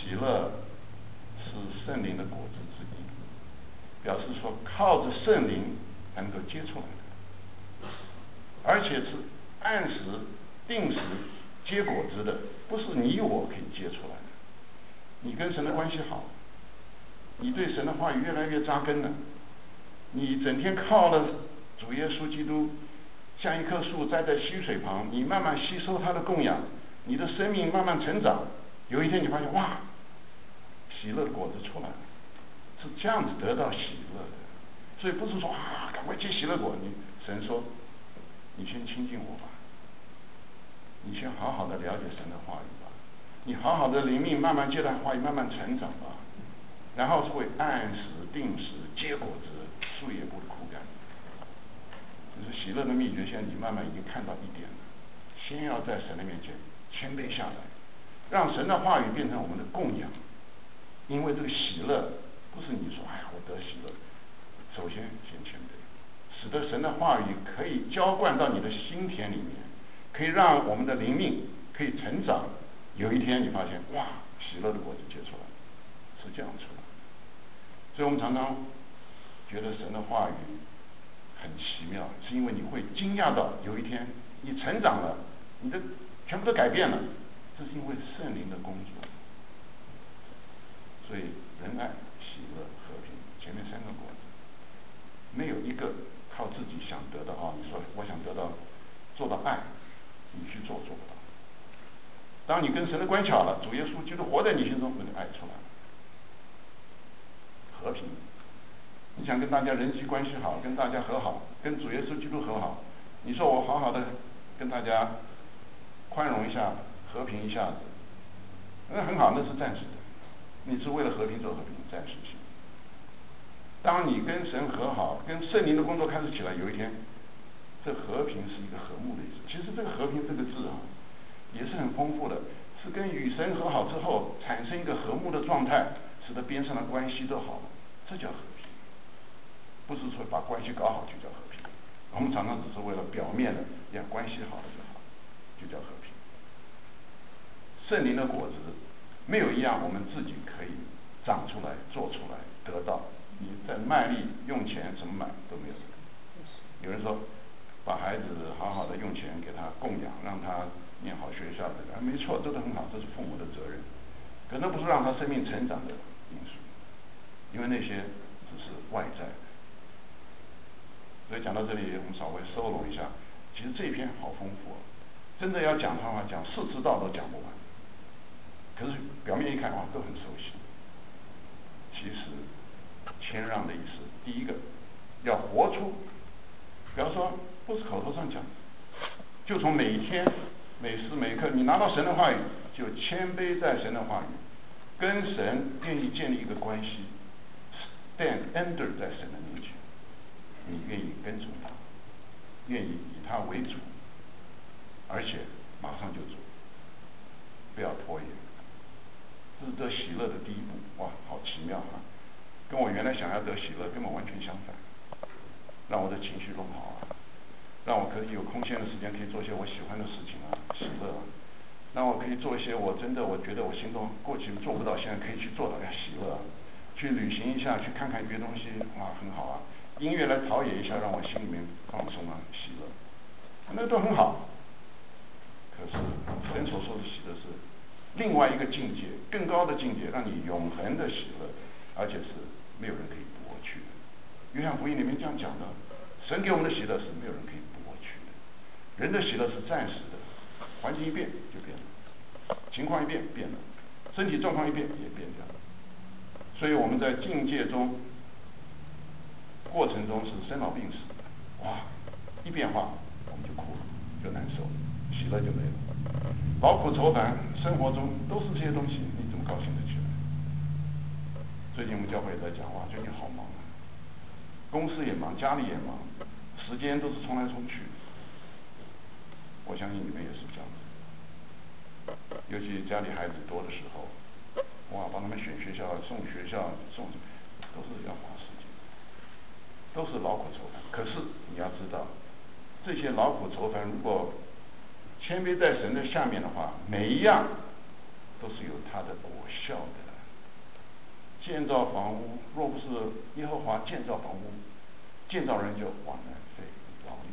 喜乐是圣灵的果子之一，表示说靠着圣灵能够结出来的，而且是按时定时结果子的，不是你我可以结出来的。你跟神的关系好，你对神的话语越来越扎根了，你整天靠了主耶稣基督，像一棵树栽在溪水旁，你慢慢吸收他的供养，你的生命慢慢成长，有一天你发现哇，喜乐的果子出来了，是这样子得到喜乐的。所以不是说啊赶快结喜乐果，神说你先亲近我吧，你先好好的了解神的话语吧，你好好的灵命慢慢接他话语慢慢成长吧，然后会按时定时结果子，树也不会枯干。就是喜乐的秘诀，现在你慢慢已经看到一点了。先要在神的面前谦卑下来，让神的话语变成我们的供养。因为这个喜乐不是你说哎呀我得喜乐，首先先谦卑，使得神的话语可以浇灌到你的心田里面，可以让我们的灵命可以成长。有一天你发现哇，喜乐的果子结出来，是这样出来。所以我们常常觉得神的话语很奇妙，是因为你会惊讶到有一天你成长了，你的全部都改变了，这是因为圣灵的工作。所以仁爱、喜乐、和平，前面三个果子，没有一个靠自己想得到啊！你说我想得到做到爱，你去做不到。当你跟神的关系好了，主耶稣基督活在你心中，那个爱出来了。和平，你想跟大家人际关系好，跟大家和好，跟主耶稣基督和好，你说我好好的跟大家宽容一下，和平一下子，那很好，那是暂时的。你是为了和平做和平，暂时性。当你跟神和好，跟圣灵的工作开始起来，有一天，这和平是一个和睦的意思。其实这个和平这个字啊，也是很丰富的，是跟与神和好之后产生一个和睦的状态，使得边上的关系都好了，这叫和平。不是说把关系搞好就叫和平，我们常常只是为了表面的让关系好了就好，就叫和平。圣灵的果子没有一样我们自己可以长出来、做出来、得到。你在卖力用钱怎么买都没有。有人说把孩子好好的用钱给他供养，让他念好学校的，没错，这都很好，这是父母的责任。可那不是让他生命成长的因素，因为那些只是外在的。所以讲到这里，我们稍微收拢一下。其实这一篇好丰富，真的要讲的话，讲4次道都讲不完。可是表面一看都很熟悉。其实谦让的意思，第一个要活出，比方说不是口头上讲，就从每一天每时每刻，你拿到神的话语，就谦卑在神的话语，跟神愿意建立一个关系 ，stand under 在神的面前，你愿意跟从他，愿意以他为主，而且马上就做，不要拖延。这是得喜乐的第一步，哇，好奇妙啊！跟我原来想要得喜乐根本完全相反，让我的情绪更好啊，让我可以有空闲的时间可以做一些我喜欢的事情啊，喜乐啊，让我可以做一些我觉得我心中过去做不到，现在可以去做到，喜乐啊，去旅行一下，去看看别的东西，哇，很好啊，音乐来陶冶一下，让我心里面放松啊，喜乐，那都很好。可是神所说的喜乐是另外一个境界，更高的境界，让你永恒的喜乐，而且是没有人可以夺去的。约翰福音里面这样讲的，神给我们的喜乐是没有人可以夺去的。人的喜乐是暂时的，环境一变就变了，情况一变变了，身体状况一变也变掉了。所以我们在境界中过程中是生老病死，哇，一变化我们就哭了，就难受，喜乐就没了。劳苦愁烦，生活中都是这些东西，你怎么高兴得起来？最近我们教会也在讲，哇，最近好忙啊，公司也忙，家里也忙，时间都是冲来冲去。我相信你们也是这样子，尤其家里孩子多的时候，哇，帮他们选学校、送学校、送，都是要花时间，都是劳苦愁烦。可是你要知道，这些劳苦愁烦如果谦卑在神的下面的话，每一样都是有它的果效的。建造房屋，若不是耶和华建造房屋，建造人就枉然费劳力。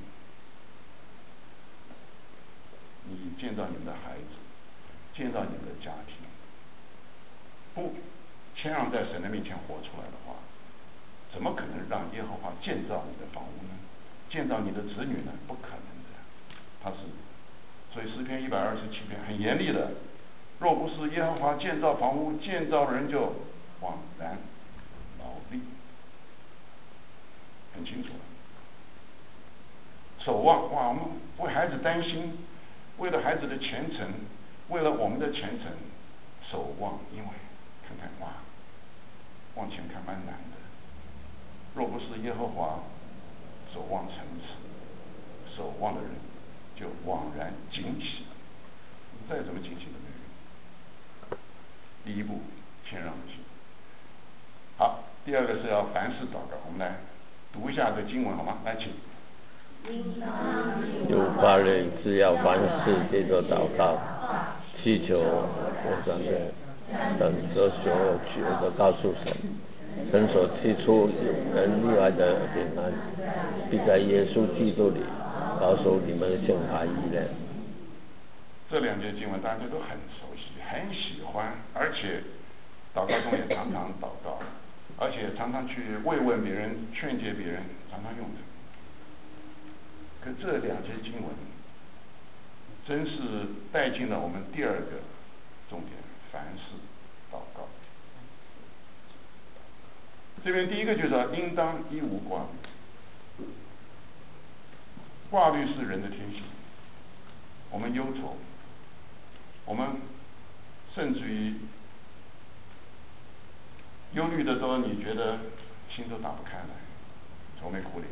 你建造你们的孩子，建造你们的家庭，不谦让在神的面前活出来的话，怎么可能让耶和华建造你的房屋呢？建造你的子女呢？不可能的。他是，所以诗篇127篇很严厉的，若不是耶和华建造房屋，建造人就枉然劳力，很清楚了。守望，哇，我们为孩子担心，为了孩子的前程，为了我们的前程守望，因为看看哇，往前看蛮难的。若不是耶和华守望城池，守望的人就枉然惊奇，再怎么惊奇都没用。第一步，谦让的心。好，第二个是要凡事祷告。我们来读一下这经文好吗？来，请。 有法人只要凡事借着祷告、祈求我上的等着所有觉的告诉神，神所提出有人例外的平安，必在耶稣基督里告诉你们信他意念。 这两节经文大家都很熟悉，很喜欢，而且祷告中也常常祷告，而且常常去慰问别人、劝诫别人，常常用的。可这两节经文真是带进了我们第二个重点：凡事祷告。这边第一个就是说，应当一无挂虑。挂虑是人的天性，我们忧愁，我们甚至于忧虑的时候，你觉得心都打不开来，愁眉苦脸。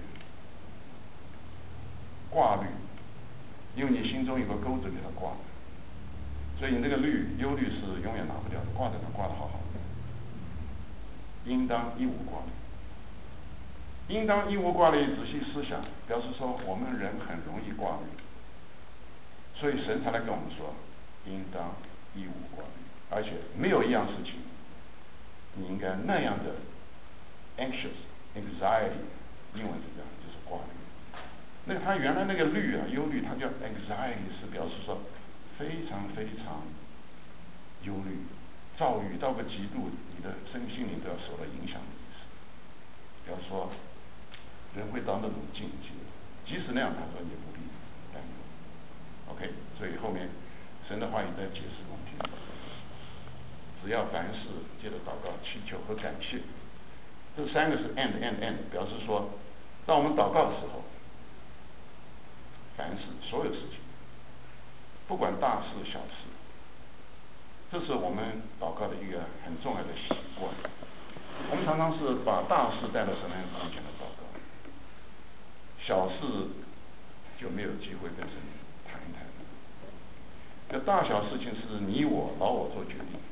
挂虑，因为你心中有个钩子给它挂，所以你这个忧虑是永远拿不掉的，挂在那挂得好好的。应当一无挂虑，应当一无挂虑。仔细思想，表示说我们人很容易挂虑，所以神才来跟我们说，应当一无挂虑，而且没有一样事情你应该那样的 anxious、anxiety， 英文是这样，就是挂虑。那他原来那个虑啊，忧虑，它叫 anxiety， 是表示说非常非常忧虑，躁郁到个极度，你的身心灵都要受到影响的意思。比方说，人会到那种境界，即使那样，他说也不必担忧。OK， 所以后面神的话语在解释问题，只要凡事借着祷告、祈求和感谢，这三个是 and， 表示说，当我们祷告的时候。凡事所有事情，不管大事小事，这是我们祷告的一个很重要的习惯。我们常常是把大事带到神面前来祷告，小事就没有机会跟神谈一谈。这大小事情是你我老我做决定，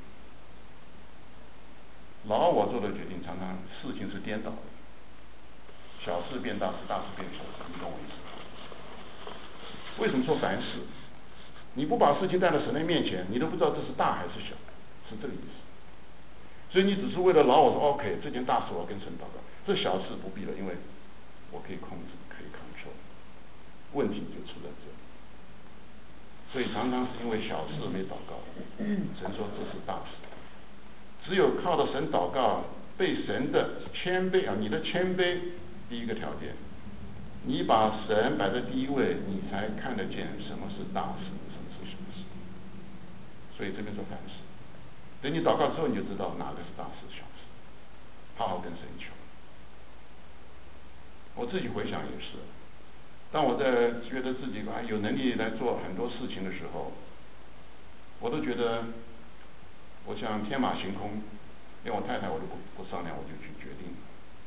老我做的决定，常常事情是颠倒的，小事变大事，大事变小事，你懂我意思？为什么说凡事？你不把事情带到神的面前，你都不知道这是大还是小，是这个意思。所以你只是为了老我说 OK， 这件大事我要跟神祷告，这小事不必了，因为我可以控制，可以 control。问题就出在这里。所以常常是因为小事没祷告，神说这是大事。只有靠着神祷告，被神的谦卑啊，你的谦卑第一个条件。你把神摆在第一位，你才看得见什么是大事，什么是小事。所以这边说凡事，等你祷告之后，你就知道哪个是大事小事，好好跟神求。我自己回想也是，当我在觉得自己有能力来做很多事情的时候，我都觉得我想天马行空，连我太太我都不商量，我就去决定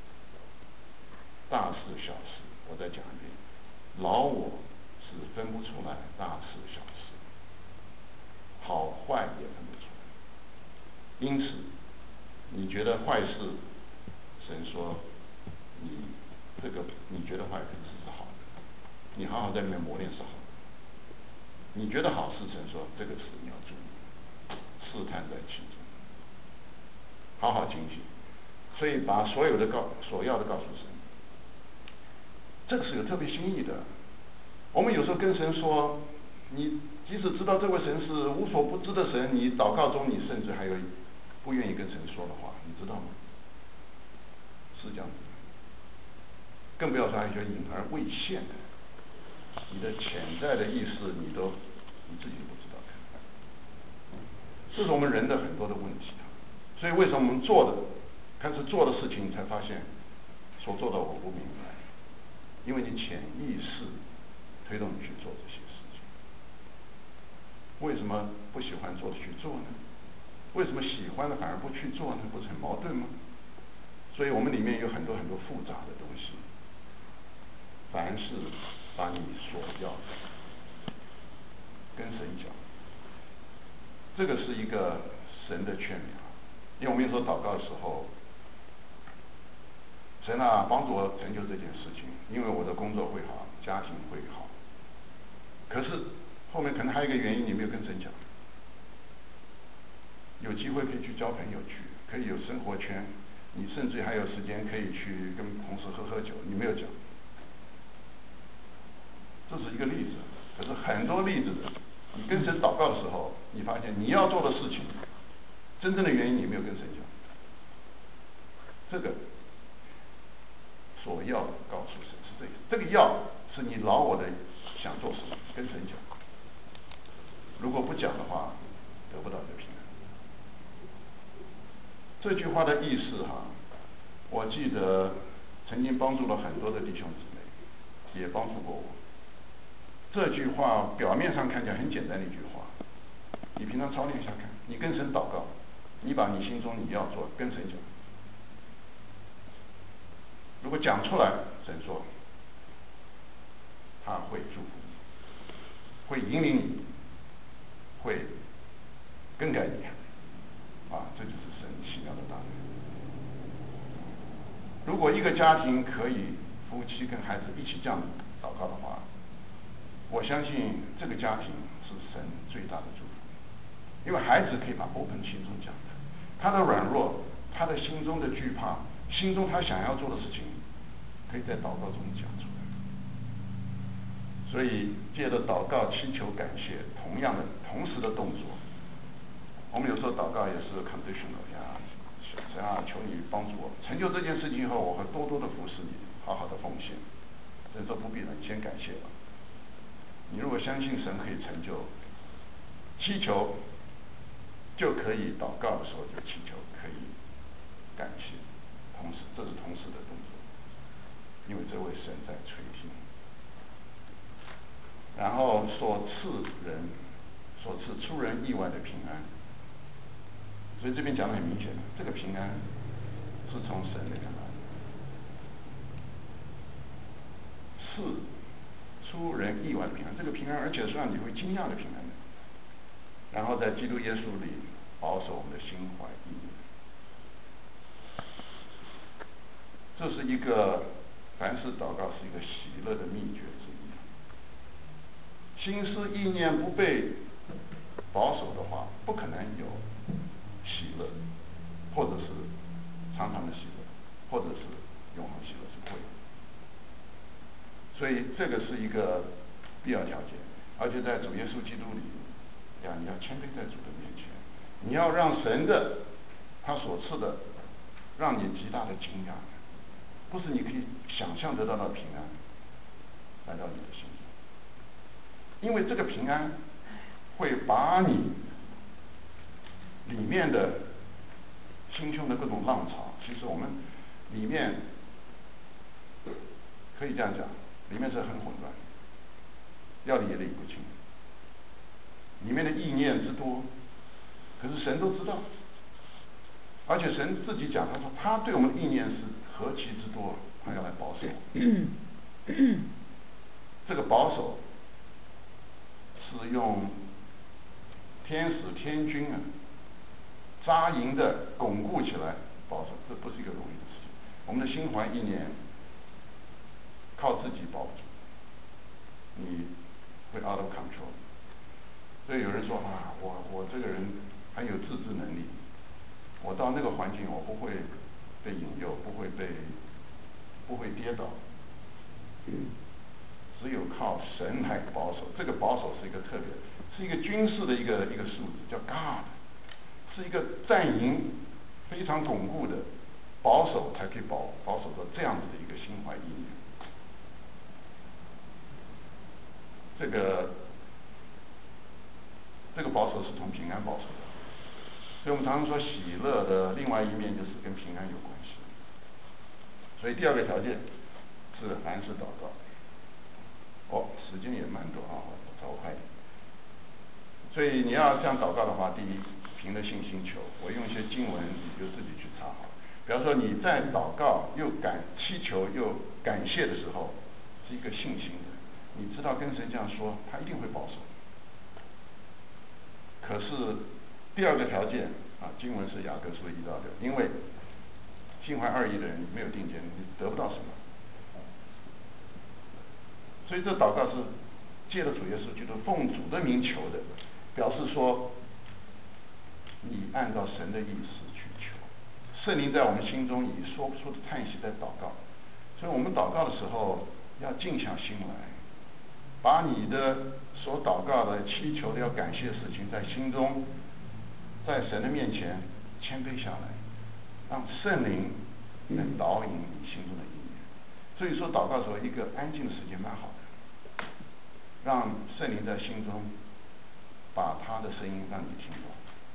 大事小事。我再讲一遍，老我是分不出来大事小事，好坏也分不出来。因此，你觉得坏事，神说你这个你觉得坏事是好的，你好好在里面磨练是好的。你觉得好事，神说这个事你要注意， 试探在其中，好好警醒。所以把所要的告诉神，这个是有特别心意的。我们有时候跟神说，你即使知道这位神是无所不知的神，你祷告中你甚至还有不愿意跟神说的话，你知道吗？是这样子，更不要说还有隐而未现的，你的潜在的意识你自己都不知道。这是我们人的很多的问题。所以为什么我们开始做的事情，你才发现所做的我不明白，因为你潜意识推动你去做这些事情。为什么不喜欢做的去做呢？为什么喜欢的反而不去做呢？不是很矛盾吗？所以我们里面有很多很多复杂的东西。凡是把你所要的跟神讲，这个是一个神的劝勉。因为我们有时候祷告的时候，神啊，帮助我成就这件事情，因为我的工作会好，家庭会好。可是后面可能还有一个原因，你没有跟神讲。有机会可以去交朋友去，可以有生活圈，你甚至还有时间可以去跟同事喝酒，你没有讲。这是一个例子，可是很多例子的，你跟神祷告的时候，你发现你要做的事情，真正的原因你没有跟神讲。这个所要告诉神是这个要是你老我的想做什么，跟神讲。如果不讲的话，得不到这平安。这句话的意思我记得曾经帮助了很多的弟兄姊妹，也帮助过我。这句话表面上看起来很简单的一句话，你平常操练一下看，你跟神祷告，你把你心中你要做跟神讲。如果讲出来，神说他会祝福你，会引领你，会更改你。这就是神奇妙的大能。如果一个家庭可以夫妻跟孩子一起这样祷告的话，我相信这个家庭是神最大的祝福。因为孩子可以把部分心中讲的，他的软弱，他的心中的惧怕，心中他想要做的事情，可以在祷告中讲出来。所以借着祷告祈求感谢，同时的动作，我们有时候祷告也是 conditional 神啊，求你帮助我成就这件事情以后，我会多多的服侍你，好好的奉献。神说不必了，你先感谢吧。你如果相信神可以成就，祈求就可以祷告的时候就祈求，可以感谢，这是同时的动作，因为这位神在垂听。然后所赐出人意外的平安。所以这边讲得很明显，这个平安是从神那边来的，是出人意外的平安。这个平安，而且是让你会惊讶的平安的。然后在基督耶稣里保守我们的心怀意念。这是一个凡事祷告是一个喜乐的秘诀之一。心思意念不被保守的话，不可能有喜乐，或者是常常的喜乐，或者是永恒喜乐，是不会的。所以这个是一个必要条件，而且在主耶稣基督里，你要谦卑在主的面前，你要让神的他所赐的，让你极大的惊讶，不是你可以想象得到的平安来到你的心中，因为这个平安会把你里面的心胸的各种浪潮，其实我们里面可以这样讲，里面是很混乱，要理也理不清，里面的意念之多，可是神都知道，而且神自己讲，他说他对我们的意念是何其之多，他要来保守。这个保守是用天使天军扎营的巩固起来保守，这不是一个容易的事情。我们的心怀意念靠自己保住，你会 out of control。所以有人说我这个人还有自制能力。我到那个环境，我不会被引诱，不会跌倒。只有靠神来保守。这个保守是一个特别，是一个军事的一个数字，叫 God， 是一个战营非常巩固的保守，才可以保守到这样子的一个心怀意念。这个保守是从平安保守的，所以我们常常说喜乐的另外一面就是跟平安有关系。所以第二个条件是凡事祷告。时间也蛮短啊，我找快一点。所以你要这样祷告的话，第一，凭着信心求。我用一些经文，你就自己去查好。比方说你在祷告又祈求又感谢的时候，是一个信心的，你知道跟神这样说，他一定会保守。可是第二个条件啊，经文是雅各书1到6，因为心怀二意的人没有定见，你得不到什么。所以这祷告是借着主耶稣基督奉主的名求的，表示说你按照神的意思去求。圣灵在我们心中以说不出的叹息在祷告，所以我们祷告的时候要静下心来，把你的所祷告的、祈求的、要感谢的事情在心中，在神的面前谦卑下来，让圣灵来导引你心中的意念。所以说祷告的时候，一个安静的时间蛮好的，让圣灵在心中把他的声音让你听到。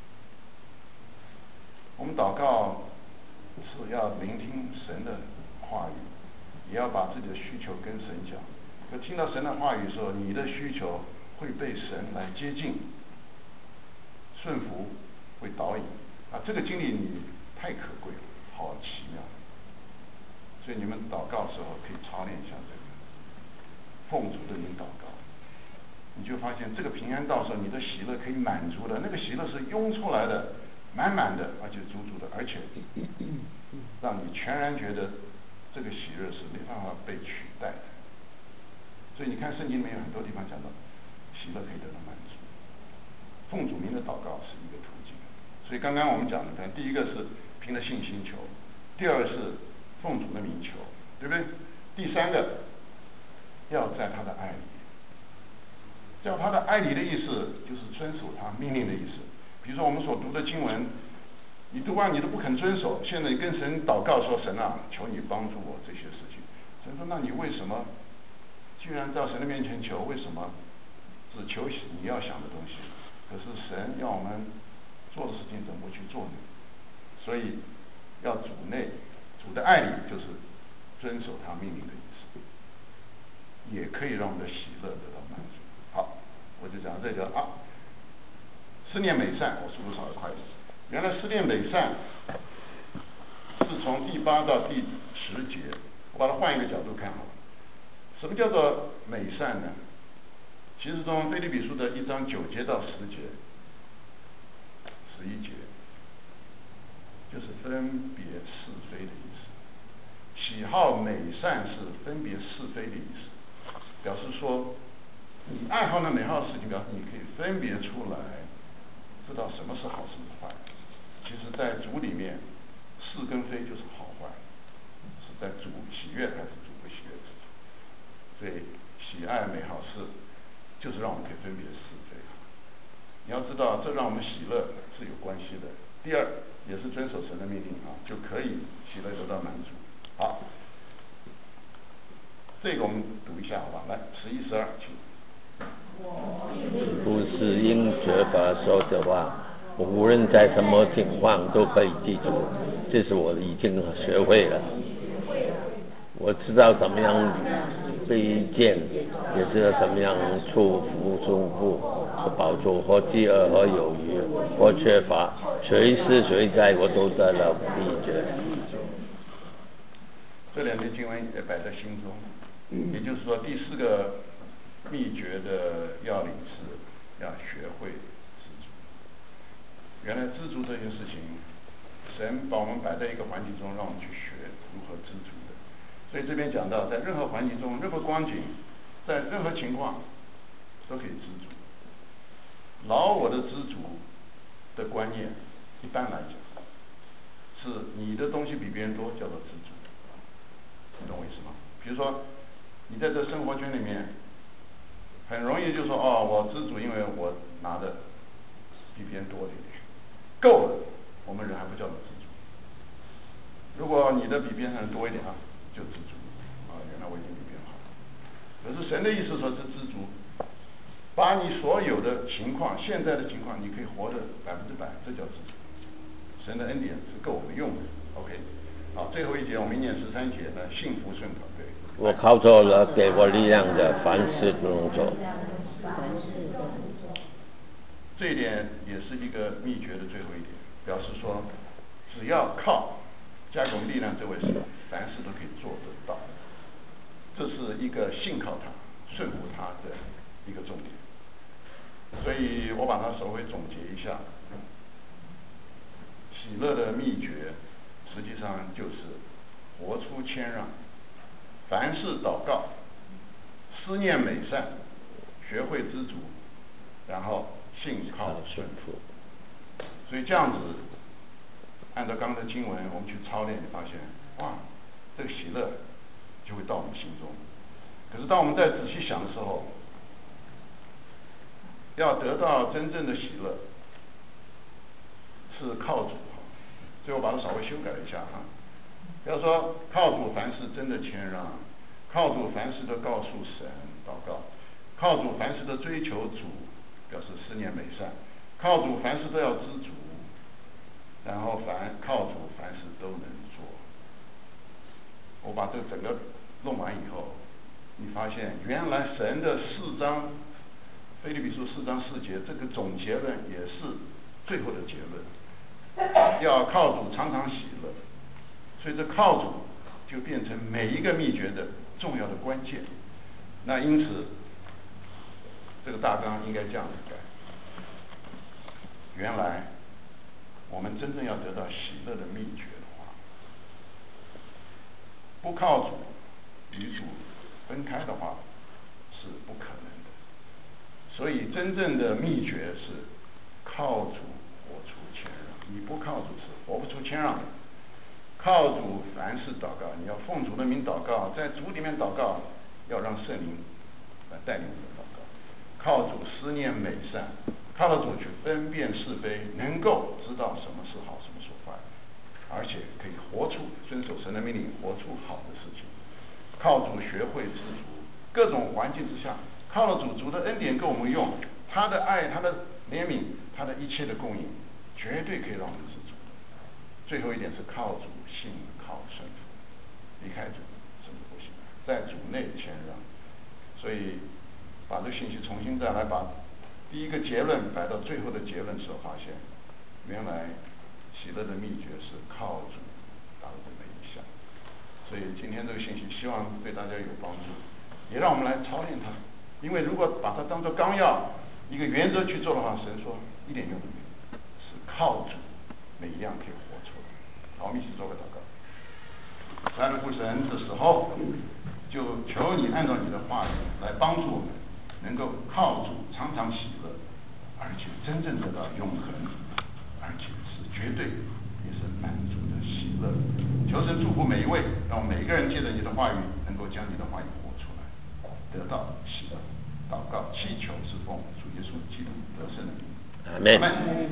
我们祷告是要聆听神的话语，也要把自己的需求跟神讲。就听到神的话语的时候，你的需求会被神来接近、顺服，会导引。这个经历你太可贵了，好奇妙。所以你们祷告的时候可以操练一下这个，奉主的名祷告，你就发现这个平安到时候，你的喜乐可以满足的，那个喜乐是涌出来的，满满的，而且足足的，而且让你全然觉得这个喜乐是没办法被取代的。所以你看圣经里面有很多地方讲到喜乐可以得到满足，奉主名的祷告是一个途径。所以刚刚我们讲的，第一个是凭着信心求，第二是奉主的名求，对不对？第三个要在他的爱里，叫他的爱里的意思就是遵守他命令的意思。比如说我们所读的经文，你读完你都不肯遵守，现在你跟神祷告说，神啊，求你帮助我这些事情。神说，那你为什么居然到神的面前求，为什么只求你要想的东西？可是神要我们做的事情怎么不去做呢？所以要主内，主的爱里就是遵守他命令的意思，也可以让我们的喜乐得到满足。好，我就讲这个啊，思念美善，我速度稍微快一点。原来思念美善是从第8到第10节，我把它换一个角度看好了。什么叫做美善呢？其实从腓立比书的1章9节到10节、11节，就是分别是非的意思。喜好美善是分别是非的意思，表示说你爱好那美好的事情，表示你可以分别出来，知道什么是好，什么是坏。其实在主里面，是跟非就是好坏，是在主喜悦还是主不喜悦之处。所以喜爱美好事，就是让我们可以分别是非。你要知道，这让我们喜乐是有关系的。第二，也是遵守神的命令啊，就可以喜乐得到满足。好，这个我们读一下好吧？来，11、12，请。 不是因缺乏说的话，我无论在什么情况都可以记住，这是我已经学会了。我知道怎么样卑贱，也知道怎么样出富和饱足和饥饿和有余和缺乏，随时随在我都得了秘诀。 这2节经文也摆在心中，也就是说第4个秘诀的要领是要学会知足。原来知足这件事情，神把我们摆在一个环境中，让我们去学如何知足的。所以这边讲到，在任何环境中、任何光景、在任何情况，都可以知足。老我的知足的观念易就说哦，我知足，因为我拿的比别人多一点，够了，我们人还不叫做知足。如果你的比别人多一点啊，就知足啊，原来我已经比别人好。可是神的意思说是知足，把你所有的情况，现在的情况，你可以活得100%，这叫知足。神的恩典是够我们用的。OK， 好，最后一节我们念13节呢，幸福顺服。对， 我靠着了给我力量的凡事都能做。 这一点也是一个秘诀的最后一点，表示说，只要靠加给我们力量这位神，凡事都可以做得到。这是一个信靠他、顺服他的一个重点。所以我把它稍微总结一下，喜乐的秘诀实际上就是活出谦让，凡事祷告，思念美善，学会知足，然后信靠顺服。所以这样子，按照刚刚的经文我们去操练，你发现哇，这个喜乐就会到我们心中。可是当我们在仔细想的时候，要得到真正的喜乐，是靠主。所以我把它稍微修改了一下哈。不要说靠主凡事真的谦让，靠主凡事都告诉神祷告，靠主凡事都追求主，表示思念美善，靠主凡事都要知足，然后靠主凡事都能做。我把这整个弄完以后，你发现原来神的4章腓立比书4章4节这个总结论也是最后的结论，要靠主常常喜乐。所以这靠主就变成每一个秘诀的重要的关键。那因此这个大纲应该这样子改，原来我们真正要得到喜乐的秘诀的话，不靠主与主分开的话是不可能的。所以真正的秘诀是靠主活出谦让，你不靠主是活不出谦让的。靠主凡事祷告，你要奉主的名祷告，在主里面祷告，要让圣灵来带领我们的祷告。靠主思念美善，靠着主去分辨是非，能够知道什么是好，什么是坏，而且可以活出遵守神的命令，活出好的事情。靠主学会知足，各种环境之下，靠着主的恩典给我们用，他的爱，他的怜悯，他的一切的供应，绝对可以让我们知足。最后一点是靠主信靠顺服，离开主什么不行，在主内谦让。所以把这个信息重新再来把第一个结论摆到最后的结论时候，发现原来喜乐的秘诀是靠主达到这么一项。所以今天这个信息希望对大家有帮助，也让我们来操练它。因为如果把它当作纲要一个原则去做的话，神说一点用都没有，是靠主每一样可以活出来。好，我们一起做个祷告。亲爱的父神，这时候就求你按照你的话语来帮助我们，能够靠主常常喜乐，而且真正得到永恒，而且是绝对也是满足的喜乐。求神祝福每一位，让每一个人借着你的话语，能够将你的话语活出来，得到喜乐。祷告祈求是奉主耶稣基督得胜的名。 阿门。